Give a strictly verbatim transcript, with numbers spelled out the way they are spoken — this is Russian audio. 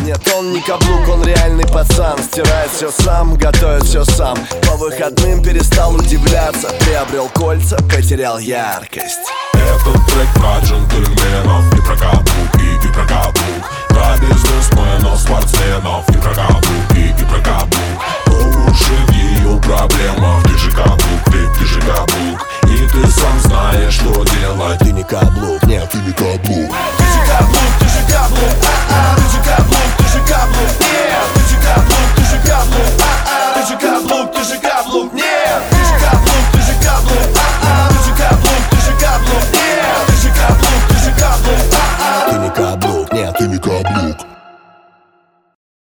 Нет, он не каблук, он реальный пацан. Стирает все сам, готовит все сам. По выходным перестал удивляться. Приобрел кольца, потерял яркость. Этот трек про джентльменов, и про каблуки, и про каблук. Про бизнесменов, спортсменов, и про каблуки, и про каблук. Уши в ее проблемах. Ты же каблук, ты, ты же каблук. И ты сам знаешь, что делать. Ты не каблук, нет, ты не каблук.